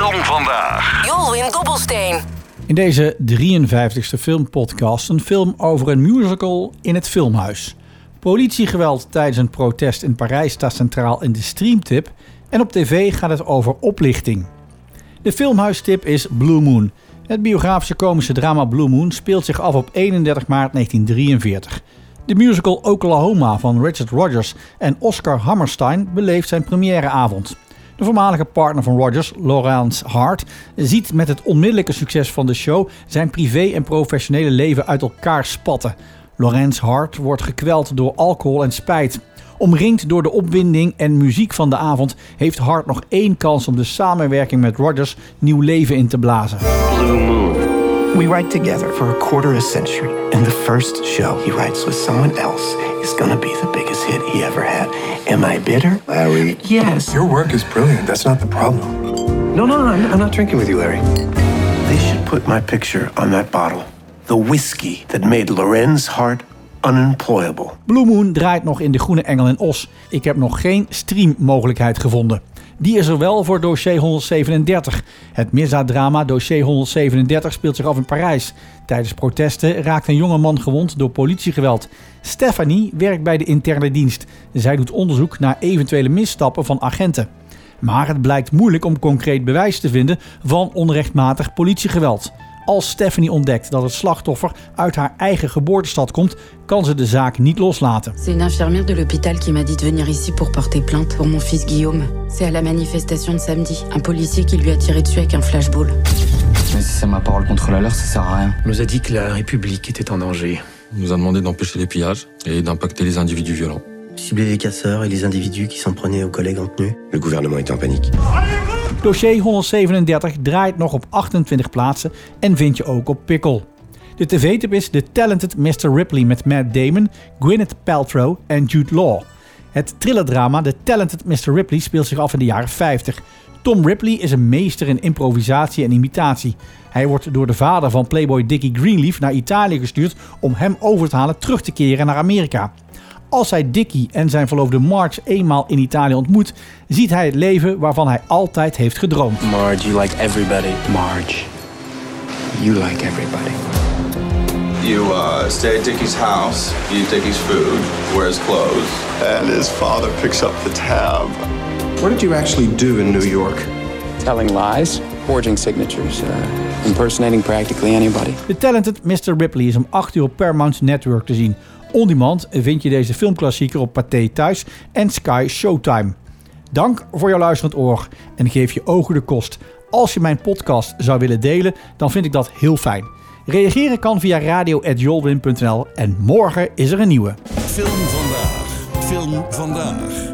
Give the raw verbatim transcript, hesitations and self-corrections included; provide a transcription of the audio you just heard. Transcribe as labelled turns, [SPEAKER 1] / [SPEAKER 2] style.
[SPEAKER 1] Film Vandaag.
[SPEAKER 2] Jolwin Dobbelsteen.
[SPEAKER 3] In deze drieënvijftigste filmpodcast een film over een musical in het filmhuis. Politiegeweld tijdens een protest in Parijs staat centraal in de streamtip. En op tv gaat het over oplichting. De filmhuistip is Blue Moon. Het biografische komische drama Blue Moon speelt zich af op eenendertig maart negentien drieënveertig. De musical Oklahoma van Richard Rodgers en Oscar Hammerstein beleeft zijn premièreavond. De voormalige partner van Rodgers, Laurence Hart, ziet met het onmiddellijke succes van de show zijn privé en professionele leven uit elkaar spatten. Laurence Hart wordt gekweld door alcohol en spijt. Omringd door de opwinding en muziek van de avond heeft Hart nog één kans om de samenwerking met Rodgers nieuw leven in te blazen.
[SPEAKER 1] Blue Moon.
[SPEAKER 4] We write together for a quarter a century, and the first show he writes with someone else is gonna be the biggest hit he ever had. Am I bitter?
[SPEAKER 5] Larry.
[SPEAKER 4] Yes.
[SPEAKER 5] Your work is brilliant. That's not the problem.
[SPEAKER 4] No, no, no, I'm, I'm not drinking with you, Larry. They should put my picture on that bottle. The whiskey that made Lorenz Hart unemployable.
[SPEAKER 3] Blue Moon draait nog in De Groene Engel en Os. Ik heb nog geen streammogelijkheid gevonden. Die is er wel voor dossier honderdzevenendertig. Het misdaaddrama dossier honderdzevenendertig speelt zich af in Parijs. Tijdens protesten raakt een jonge man gewond door politiegeweld. Stephanie werkt bij de interne dienst. Zij doet onderzoek naar eventuele misstappen van agenten. Maar het blijkt moeilijk om concreet bewijs te vinden van onrechtmatig politiegeweld. Als Stephanie ontdekt dat het slachtoffer uit haar eigen geboortestad komt, kan ze de zaak niet loslaten.
[SPEAKER 6] C'est une infirmière de l'hôpital qui m'a dit de venir ici pour porter plainte pour mon fils Guillaume. C'est à la manifestation de samedi, un policier qui lui a tiré dessus avec un flashball.
[SPEAKER 7] Mais si c'est ma parole contre la leur, ça sert à rien.
[SPEAKER 8] On nous a dit que la République était en danger.
[SPEAKER 9] On nous a demandé d'empêcher les pillages et d'impacter les individus violents.
[SPEAKER 10] Cibler les casseurs et les individus qui s'en prenaient aux collègues en tenue.
[SPEAKER 5] Le gouvernement est en panique.
[SPEAKER 3] Dossier honderdzevenendertig draait nog op achtentwintig plaatsen en vind je ook op Pickle. De tv-tip is The Talented mister Ripley met Matt Damon, Gwyneth Paltrow en Jude Law. Het thrillerdrama The Talented mister Ripley speelt zich af in de jaren vijftig. Tom Ripley is een meester in improvisatie en imitatie. Hij wordt door de vader van playboy Dickie Greenleaf naar Italië gestuurd om hem over te halen terug te keren naar Amerika. Als hij Dickie en zijn verloofde Marge eenmaal in Italië ontmoet, ziet hij het leven waarvan hij altijd heeft gedroomd.
[SPEAKER 8] Marge, you like everybody. Marge, you like everybody.
[SPEAKER 11] You uh, stay at Dickie's house, eat Dickie's food, wear his clothes.
[SPEAKER 5] And his father picks up the tab. What did you actually do in New York?
[SPEAKER 7] Telling lies, forging signatures, uh, impersonating practically anybody.
[SPEAKER 3] The Talented mister Ripley is om acht uur op Paramount Network te zien. On demand vind je deze filmklassieker op Pathé Thuis en Sky Showtime. Dank voor jouw luisterend oor en geef je ogen de kost. Als je mijn podcast zou willen delen, dan vind ik dat heel fijn. Reageren kan via radio at jolwin punt n l en morgen is er een nieuwe.
[SPEAKER 1] Film Vandaag. Film Vandaag.